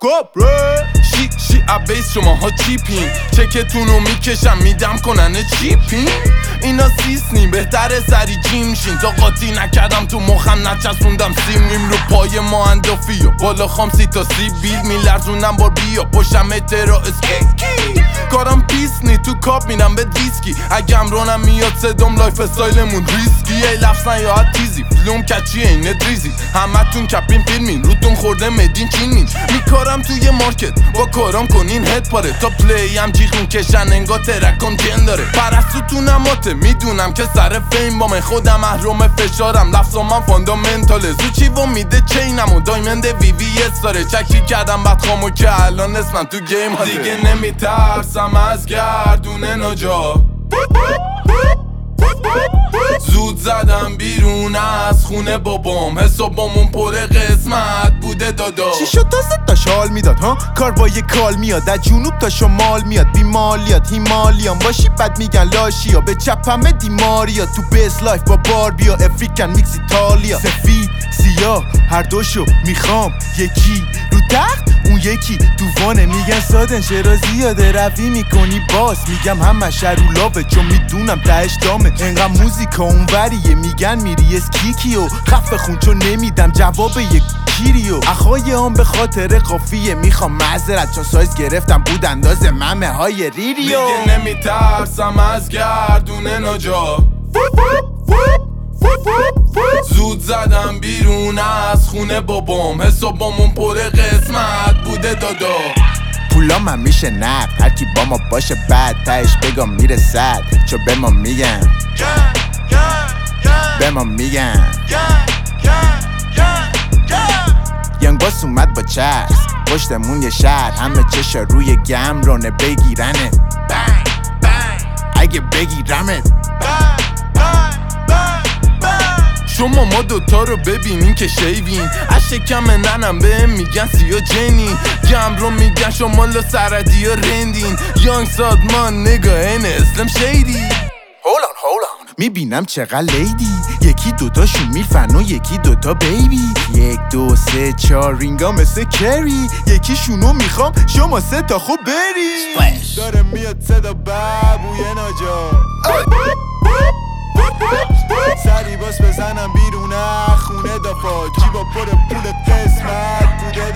شی عبیس شماها چیپین چکتونو میکشم میدم کنن چیپین اینا سیسنی بهتره سری جیم شین تا قاطی نکردم تو مخم نچسوندم سیمیم رو پای ما اندافی بالا خام 30 تا 30 بیل میلرزونم بار بیا پشتم اترا اسکیکی کارم پیسنی تو کاب میرم به دیسکی اگم رونم میاد صدام لایف استایلمون ریسکی ای لفظن یا حد تیزی فلوم کچیه اینه دریزی همه تون کپین فیلمین روتون خورده مدین چینین میکارم توی مارکت با کارام کنین هد پاره تا پلی هم جیغ میکشن انگا ترکام جن داره پرستو تو نماته میدونم که سر فیم با من خودم محروم فشارم لفظام من فاندامنتاله زوچی و میده چینم و دایمند وی وی اس داره چکی کردم بعد خامو که الان اسمم تو گیم هاده دیگه نمیترسم از گردونه نجا زود زدم بیرون از خونه بابام حسابامون پر قسمت بوده دادا چی شد تا تا شال میداد ها کار با یه کال میاد از جنوب تا شمال میاد بیمالیات هیمالیان باشی بد میگن لاشیا به چپ همه دیماریا تو بیس لایف با بار بیا افریکن میکس ایتالیا سفید سیاه هر دوشو میخوام یکی رو تخت اون یکی تو وانه میگن سادن چرا زیاده روی میکنی باس میگم همه شرولاوه چون میدونم تهش دامه انقدر موزیکا اونوریه میگن میری اسکیکیو خفه خون چون نمیدم جواب یک کیریو اخوای هم به خاطر قافیه میخوام معذرت چون سایز گرفتم بود انداز ممه های ریریو دیگه نمیترسم از گردونه نجا زود زدم بیرون از خونه بابام حسابامون پر قسمت بوده دادا پولام هم میشه نقد هرکی با ما باشه بعد تهش بگم میره صد چو به ما میگن به ما میگن ینگ باس اومد با چرس پشتمون یه شهر همه چشا روی گمرانه بگیرنه اگه بگیرمت شما ما دوتا رو ببینین که شیوین از شکم ننم بهم میگن سیا جنین گم رو میگن شما لا سردی و رندین یانگ سادمان نگاه این اسلم شیدی هولان میبینم چقدر لیدی یکی دوتاشون میرفن و یکی دوتا بیبی 1 2 3 4 رینگا مثل کری یکیشونو میخوام شما 3 تا خوب بری داره میاد صدا بابوی نجا سری باس بزنم بیرون خونه دافا جیبا پر پول قسمت بوده